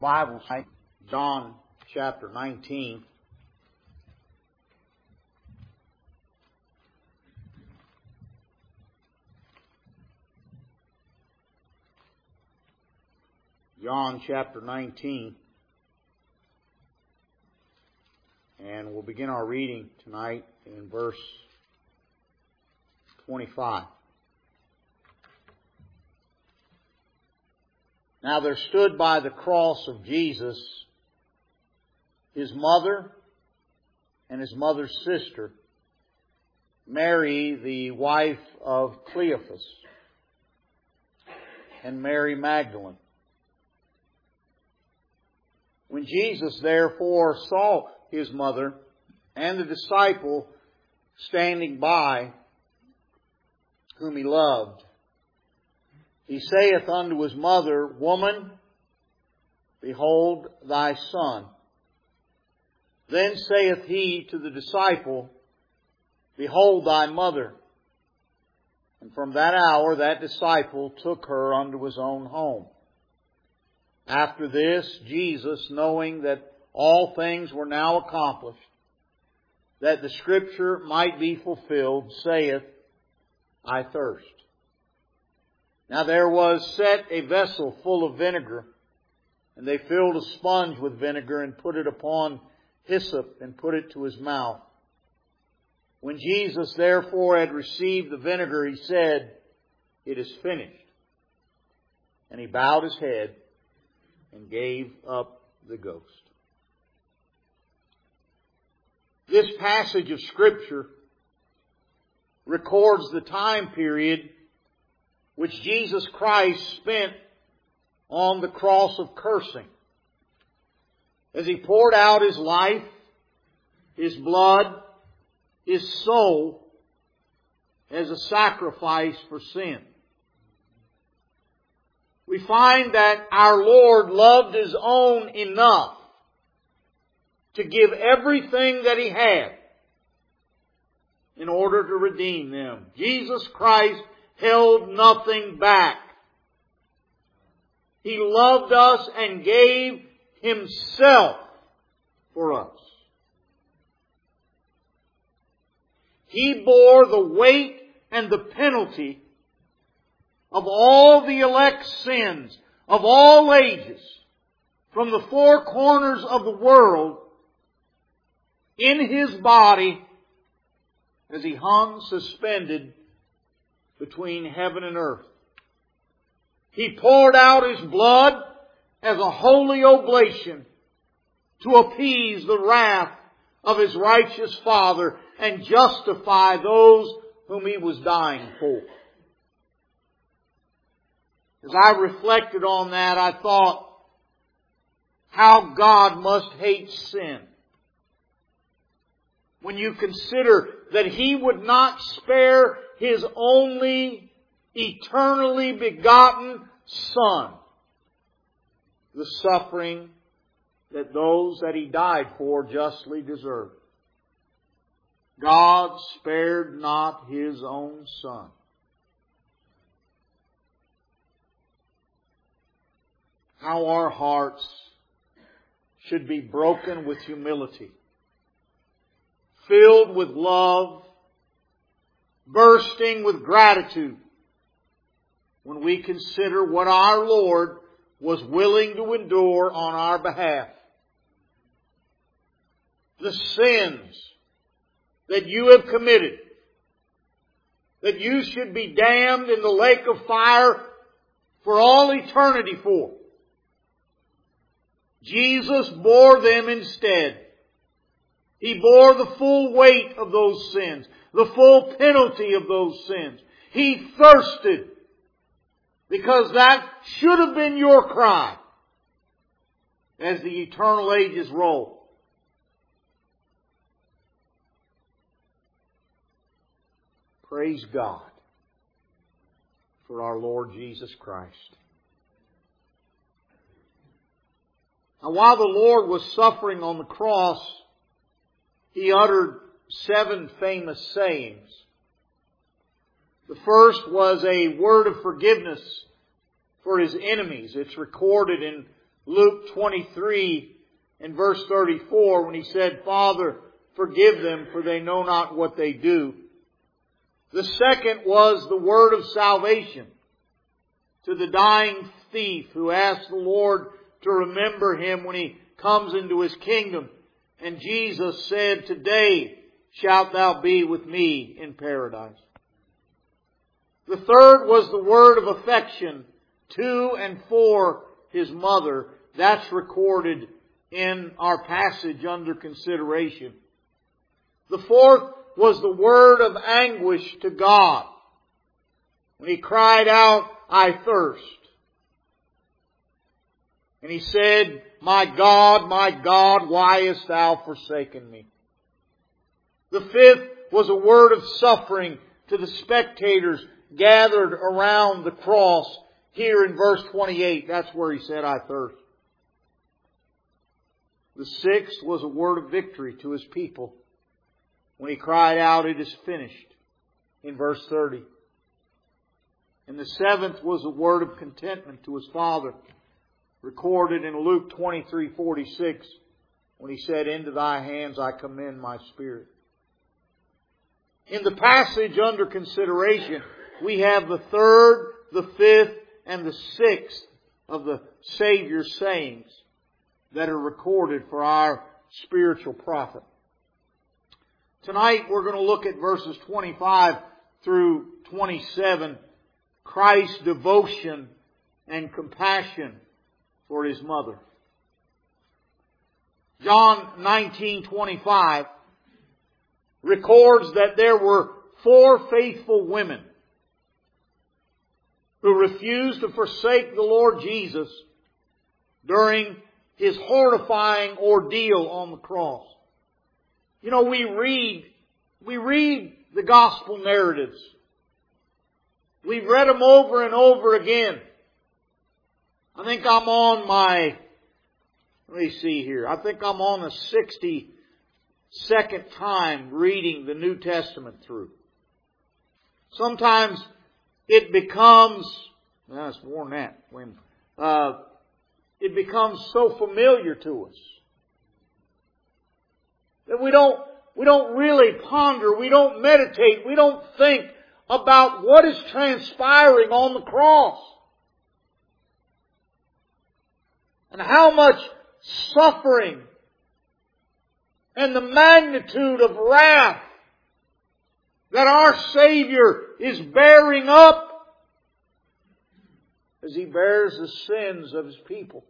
Bible, John chapter 19. John chapter 19. And we'll begin our reading tonight in verse 25. Now there stood by the cross of Jesus His mother and His mother's sister, Mary, the wife of Cleophas, and Mary Magdalene. When Jesus therefore saw His mother and the disciple standing by, whom He loved, He saith unto His mother, Woman, behold thy son. Then saith He to the disciple, Behold thy mother. And from that hour that disciple took her unto his own home. After this, Jesus, knowing that all things were now accomplished, that the Scripture might be fulfilled, saith, I thirst. Now there was set a vessel full of vinegar, and they filled a sponge with vinegar and put it upon hyssop and put it to his mouth. When Jesus therefore had received the vinegar, He said, It is finished. And He bowed His head and gave up the ghost. This passage of Scripture records the time period which Jesus Christ spent on the cross of cursing, as He poured out His life, His blood, His soul as a sacrifice for sin. We find that our Lord loved His own enough to give everything that He had in order to redeem them. Jesus Christ held nothing back. He loved us and gave Himself for us. He bore the weight and the penalty of all the elect's sins of all ages from the four corners of the world in His body as He hung suspended between heaven and earth. He poured out His blood as a holy oblation to appease the wrath of His righteous Father and justify those whom He was dying for. As I reflected on that, I thought how God must hate sin. When you consider that He would not spare His only eternally begotten Son the suffering that those that He died for justly deserve. God spared not His own Son. How our hearts should be broken with humility, filled with love, bursting with gratitude when we consider what our Lord was willing to endure on our behalf. The sins that you have committed, that you should be damned in the lake of fire for all eternity for. Jesus bore them instead. He bore the full weight of those sins, the full penalty of those sins. He thirsted because that should have been your cry as the eternal ages roll. Praise God for our Lord Jesus Christ. Now, while the Lord was suffering on the cross, He uttered 7 famous sayings. The first was a word of forgiveness for His enemies. It's recorded in Luke 23 and verse 34 when He said, Father, forgive them, for they know not what they do. The second was the word of salvation to the dying thief who asked the Lord to remember him when he comes into His kingdom. And Jesus said, today shalt thou be with me in paradise. The third was the word of affection to and for His mother. That's recorded in our passage under consideration. The fourth was the word of anguish to God when He cried out, I thirst. And He said, my God, why hast thou forsaken me? The fifth was a word of suffering to the spectators gathered around the cross. Here in verse 28, that's where He said, I thirst. The sixth was a word of victory to His people when He cried out, it is finished, in verse 30. And the seventh was a word of contentment to His Father, recorded in Luke 23:46, when He said, into Thy hands I commend my spirit. In the passage under consideration, we have the third, the fifth, and the sixth of the Savior's sayings that are recorded for our spiritual profit. Tonight we're going to look at verses 25 through 27, Christ's devotion and compassion for His mother. John 19:25 records that there were 4 faithful women who refused to forsake the Lord Jesus during His horrifying ordeal on the cross. You know, we read the gospel narratives. We've read them over and over again. I think I'm on my, let me see here. I think I'm on the 62nd time reading the New Testament through. Sometimes it becomes, well, it's more than that. It becomes so familiar to us that we don't really ponder, we don't meditate, we don't think about what is transpiring on the cross. And how much suffering and the magnitude of wrath that our Savior is bearing up as He bears the sins of His people.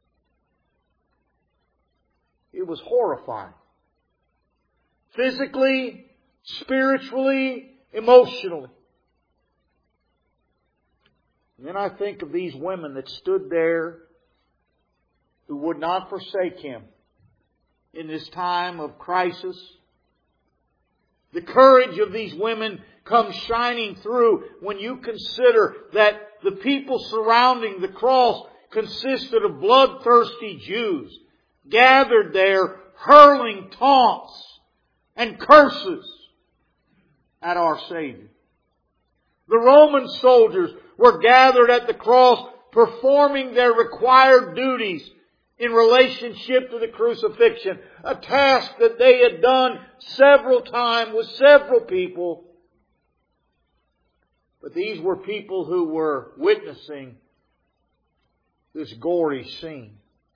It was horrifying. Physically, spiritually, emotionally. And then I think of these women that stood there who would not forsake Him in this time of crisis. The courage of these women comes shining through when you consider that the people surrounding the cross consisted of bloodthirsty Jews gathered there hurling taunts and curses at our Savior. The Roman soldiers were gathered at the cross performing their required duties in relationship to the crucifixion, a task that they had done several times with several people. But these were people who were witnessing this gory scene.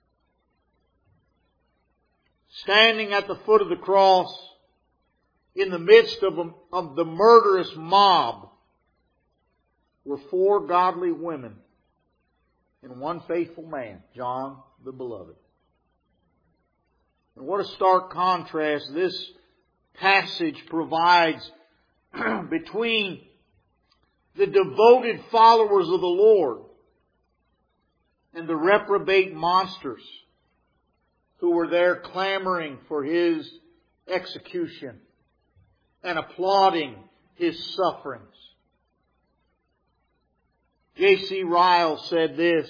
Standing at the foot of the cross, in the midst of the murderous mob, were 4 godly women and 1 faithful man, John the Beloved. And what a stark contrast this passage provides between the devoted followers of the Lord and the reprobate monsters who were there clamoring for His execution and applauding His sufferings. J.C. Ryle said this: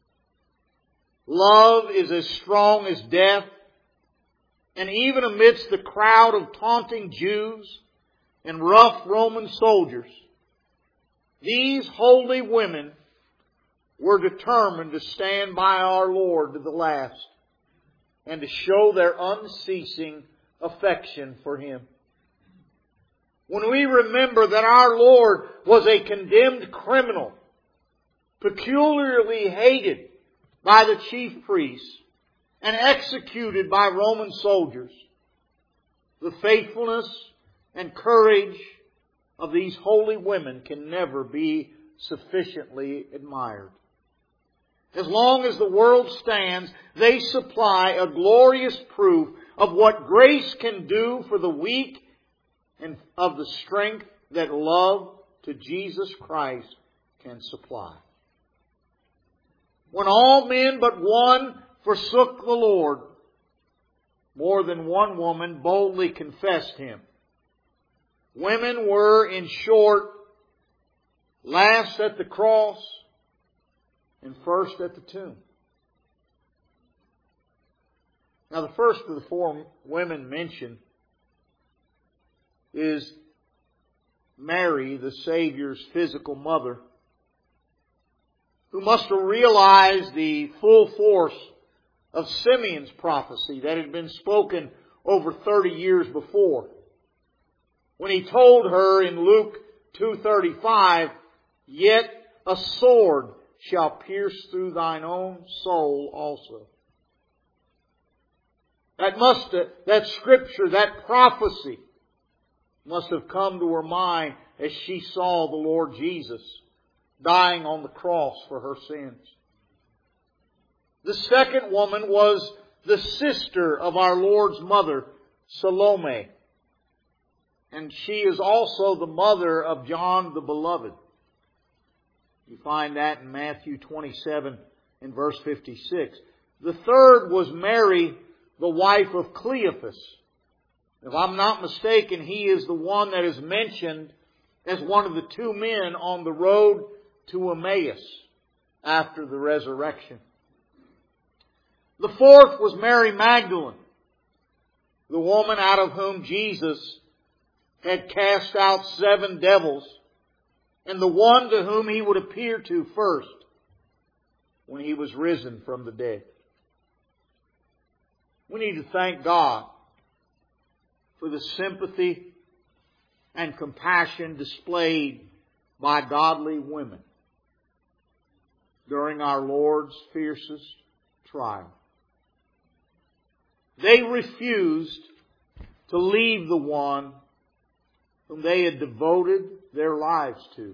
love is as strong as death, and even amidst the crowd of taunting Jews and rough Roman soldiers, these holy women were determined to stand by our Lord to the last and to show their unceasing affection for Him. When we remember that our Lord was a condemned criminal, peculiarly hated by the chief priests and executed by Roman soldiers, the faithfulness and courage of these holy women can never be sufficiently admired. As long as the world stands, they supply a glorious proof of what grace can do for the weak and of the strength that love to Jesus Christ can supply. When all men but one forsook the Lord, more than one woman boldly confessed Him. Women were, in short, last at the cross and first at the tomb. Now, the first of the four women mentioned is Mary, the Savior's physical mother, who must have realized the full force of Simeon's prophecy that had been spoken over 30 years before, when he told her in Luke 2:35, "Yet a sword shall pierce through thine own soul also." That scripture, that prophecy must have come to her mind as she saw the Lord Jesus dying on the cross for her sins. The second woman was the sister of our Lord's mother, Salome. And she is also the mother of John the Beloved. You find that in Matthew 27 and verse 56. The third was Mary, the wife of Cleophas. If I'm not mistaken, he is the one that is mentioned as one of the two men on the road to Emmaus after the resurrection. The fourth was Mary Magdalene, the woman out of whom Jesus had cast out 7 devils, and the one to whom He would appear to first when He was risen from the dead. We need to thank God for the sympathy and compassion displayed by godly women during our Lord's fiercest trial. They refused to leave the one whom they had devoted their lives to.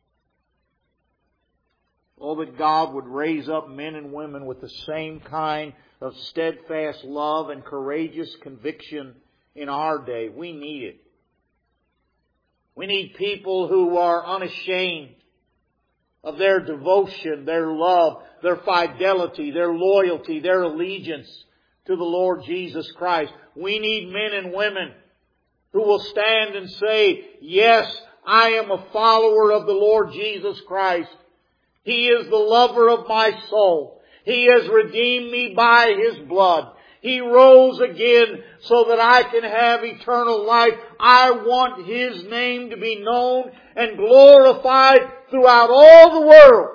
Oh, that God would raise up men and women with the same kind of steadfast love and courageous conviction in our day. We need it. We need people who are unashamed of their devotion, their love, their fidelity, their loyalty, their allegiance to the Lord Jesus Christ. We need men and women who will stand and say, "Yes, I am a follower of the Lord Jesus Christ. He is the lover of my soul. He has redeemed me by His blood. He rose again so that I can have eternal life. I want His name to be known and glorified throughout all the world."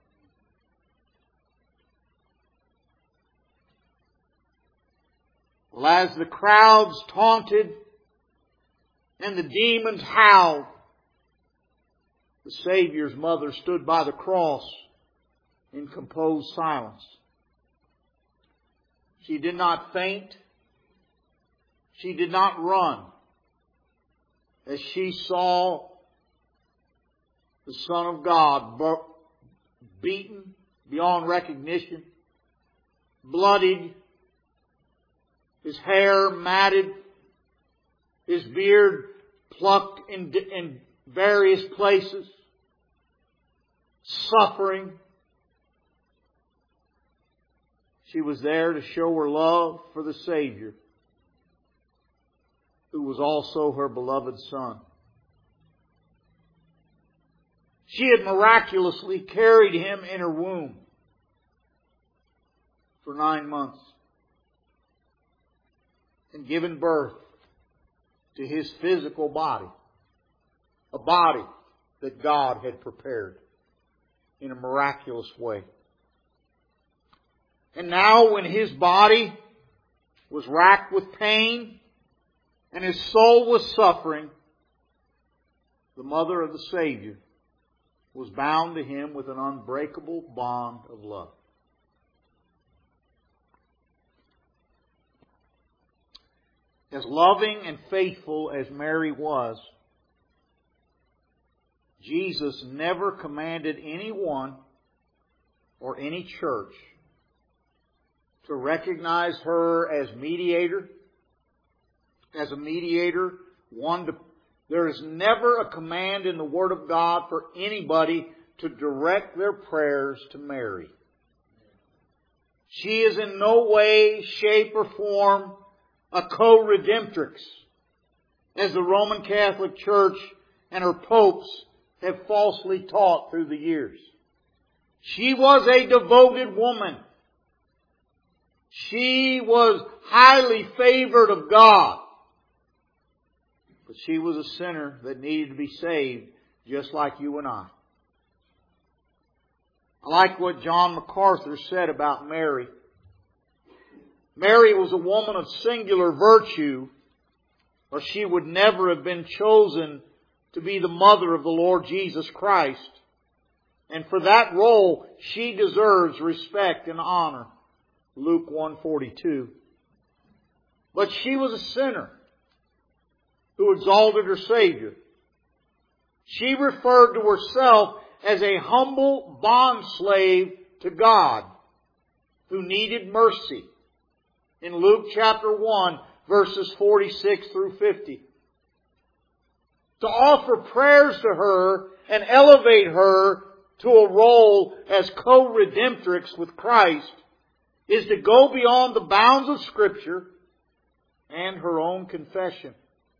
Well, as the crowds taunted and the demons howled, the Savior's mother stood by the cross in composed silence. She did not faint. She did not run as she saw the Son of God beaten beyond recognition, bloodied, His hair matted, His beard plucked in various places, suffering. She was there to show her love for the Savior, who was also her beloved Son. She had miraculously carried Him in her womb for 9 months and given birth to His physical body, a body that God had prepared. in a miraculous way. And now when His body was racked with pain and His soul was suffering, the mother of the Savior was bound to Him with an unbreakable bond of love. As loving and faithful as Mary was, Jesus never commanded anyone or any church to recognize her as mediator, as a mediator. There is never a command in the Word of God for anybody to direct their prayers to Mary. She is in no way, shape, or form a co-redemptrix, as the Roman Catholic Church and her popes have falsely taught through the years. She was a devoted woman. She was highly favored of God. But she was a sinner that needed to be saved, just like you and I. I like what John MacArthur said about Mary. Mary was a woman of singular virtue, or she would never have been chosen to be the mother of the Lord Jesus Christ. And for that role, she deserves respect and honor. Luke 1:42. But she was a sinner who exalted her Savior. She referred to herself as a humble bondslave to God who needed mercy. In Luke chapter 1, verses 46 through 50. To offer prayers to her and elevate her to a role as co-redemptrix with Christ is to go beyond the bounds of Scripture and her own confession.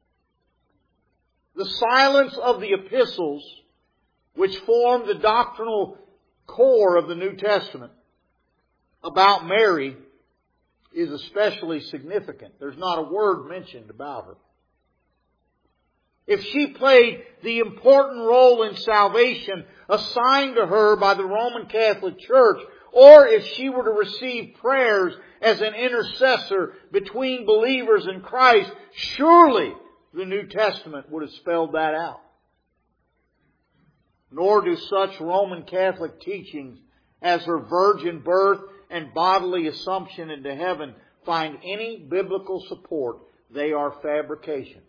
The silence of the epistles, which form the doctrinal core of the New Testament about Mary, is especially significant. There's not a word mentioned about her. If she played the important role in salvation assigned to her by the Roman Catholic Church, or if she were to receive prayers as an intercessor between believers in Christ, surely the New Testament would have spelled that out. Nor do such Roman Catholic teachings as her virgin birth and bodily assumption into heaven find any biblical support. They are fabrications.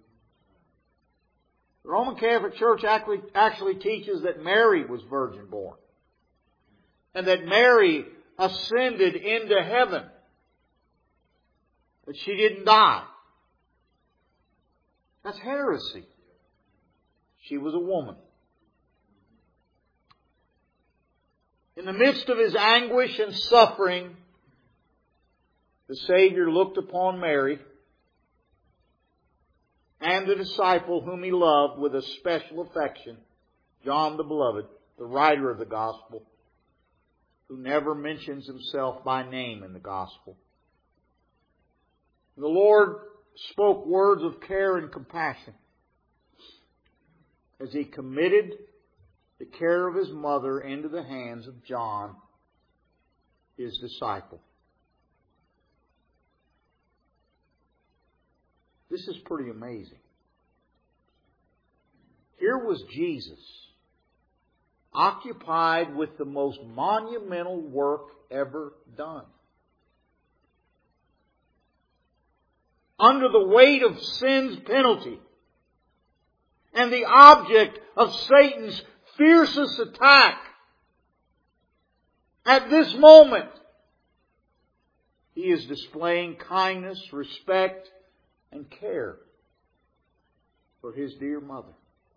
The Roman Catholic Church actually teaches that Mary was virgin born, and that Mary ascended into heaven, but she didn't die. That's heresy. She was a woman. In the midst of His anguish and suffering, the Savior looked upon Mary and the disciple whom He loved with a special affection, John the Beloved, the writer of the Gospel, who never mentions himself by name in the Gospel. The Lord spoke words of care and compassion as He committed the care of His mother into the hands of John, His disciple. This is pretty amazing. Here was Jesus, occupied with the most monumental work ever done. Under the weight of sin's penalty and the object of Satan's fiercest attack. At this moment, He is displaying kindness, respect, and care for His dear mother.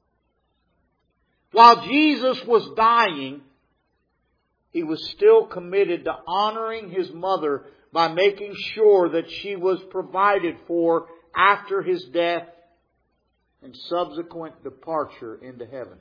While Jesus was dying, He was still committed to honoring His mother by making sure that she was provided for after His death and subsequent departure into heaven.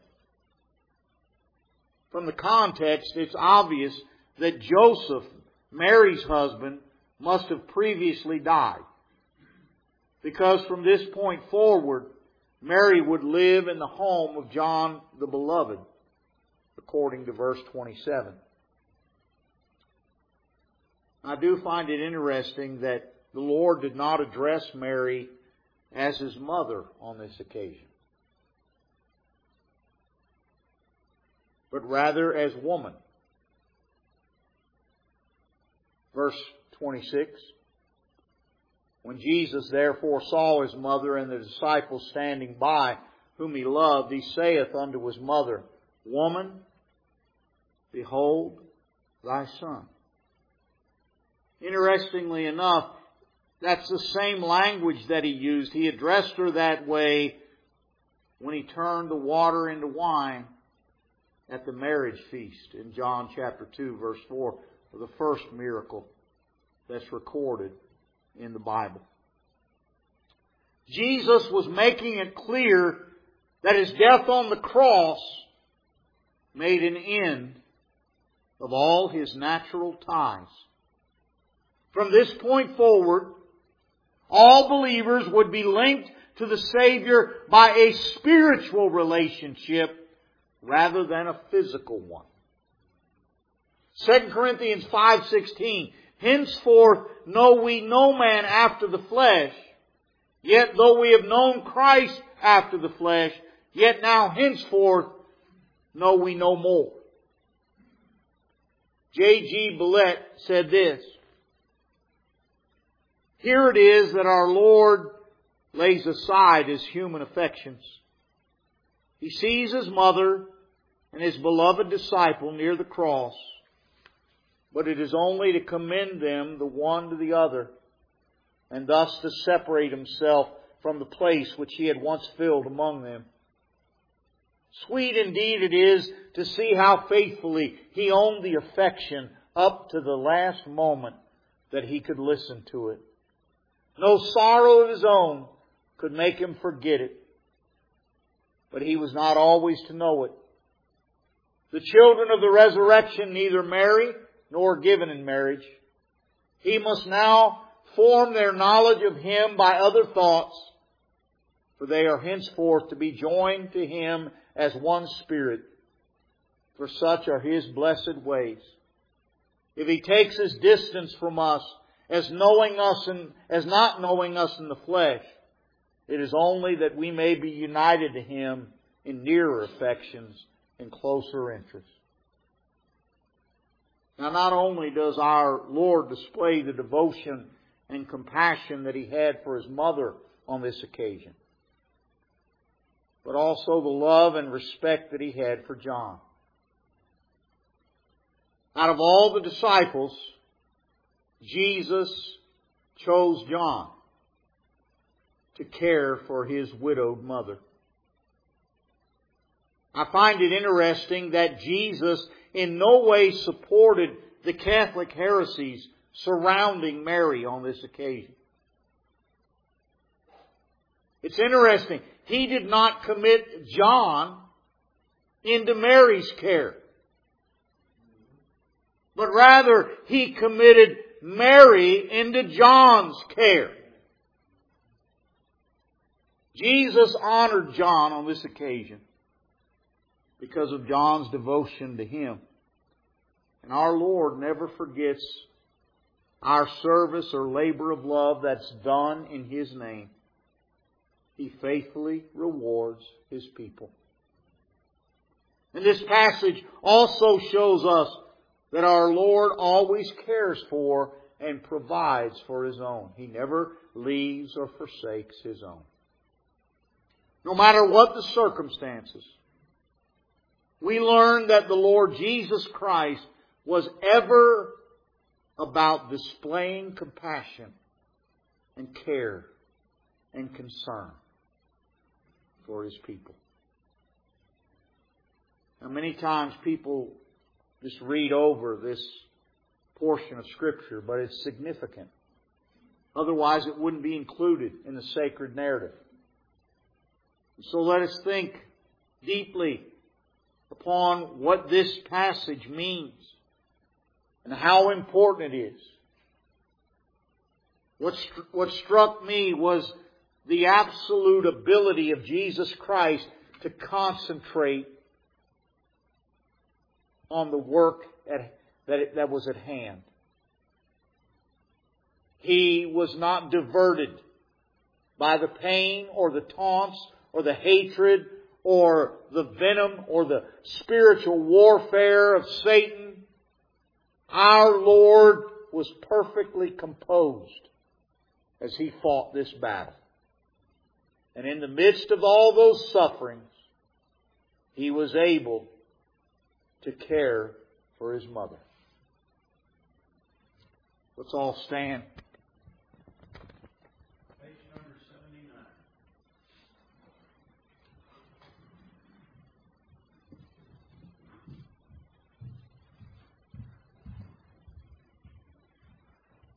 From the context, it's obvious that Joseph, Mary's husband, must have previously died. Because from this point forward, Mary would live in the home of John the Beloved, according to verse 27. I do find it interesting that the Lord did not address Mary as His mother on this occasion, but rather as woman. Verse 26. When Jesus therefore saw His mother and the disciples standing by, whom He loved, He saith unto His mother, Woman, behold thy son. Interestingly enough, that's the same language that He used. He addressed her that way when He turned the water into wine at the marriage feast in John chapter 2, verse 4, the first miracle that's recorded in the Bible. Jesus was making it clear that His death on the cross made an end of all His natural ties. From this point forward, all believers would be linked to the Savior by a spiritual relationship rather than a physical one. 2 Corinthians 5:16, Henceforth know we no man after the flesh, yet though we have known Christ after the flesh, yet now henceforth know we no more. J.G. Billett said this, Here it is that our Lord lays aside His human affections. He sees His mother and His beloved disciple near the cross, but it is only to commend them the one to the other, and thus to separate Himself from the place which He had once filled among them. Sweet indeed it is to see how faithfully He owned the affection up to the last moment that He could listen to it. No sorrow of His own could make Him forget it. But He was not always to know it. The children of the resurrection neither marry nor are given in marriage. He must now form their knowledge of Him by other thoughts, for they are henceforth to be joined to Him as one spirit. For such are His blessed ways. If He takes His distance from us as knowing us and as not knowing us in the flesh, it is only that we may be united to Him in nearer affections and closer interests. Now, not only does our Lord display the devotion and compassion that He had for His mother on this occasion, but also the love and respect that He had for John. Out of all the disciples, Jesus chose John to care for His widowed mother. I find it interesting that Jesus in no way supported the Catholic heresies surrounding Mary on this occasion. It's interesting. He did not commit John into Mary's care, but rather He committed Mary into John's care. Jesus honored John on this occasion because of John's devotion to Him. And our Lord never forgets our service or labor of love that's done in His name. He faithfully rewards His people. And this passage also shows us that our Lord always cares for and provides for His own. He never leaves or forsakes His own. No matter what the circumstances, we learn that the Lord Jesus Christ was ever about displaying compassion and care and concern for His people. Now, many times people just read over this portion of Scripture, but it's significant. Otherwise, it wouldn't be included in the sacred narrative. So let us think deeply upon what this passage means and how important it is. What struck me was the absolute ability of Jesus Christ to concentrate on the work that was at hand. He was not diverted by the pain or the taunts or the hatred or the venom or the spiritual warfare of Satan. Our Lord was perfectly composed as He fought this battle. And in the midst of all those sufferings, He was able to care for His mother. Let's all stand.